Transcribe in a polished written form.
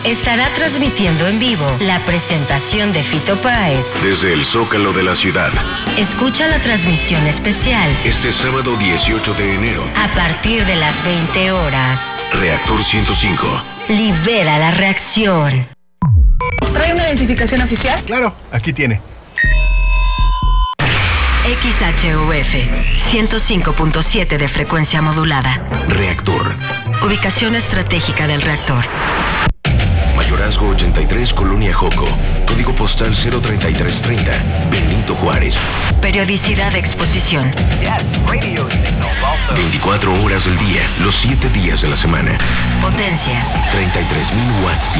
estará transmitiendo en vivo la presentación de Fito Páez desde el Zócalo de la ciudad. Escucha la transmisión especial este sábado 18 de enero a partir de las 20 horas. Reactor 105. Libera la reacción. ¿Trae una identificación oficial? Claro, aquí tiene. XHUF 105.7 de frecuencia modulada. Reactor. Ubicación estratégica del reactor. Mayorazgo 83, Colonia Joco. Código postal 03330. Benito Juárez. Periodicidad de exposición. 24 horas del día, los 7 días de la semana. Potencia. 33,000 watts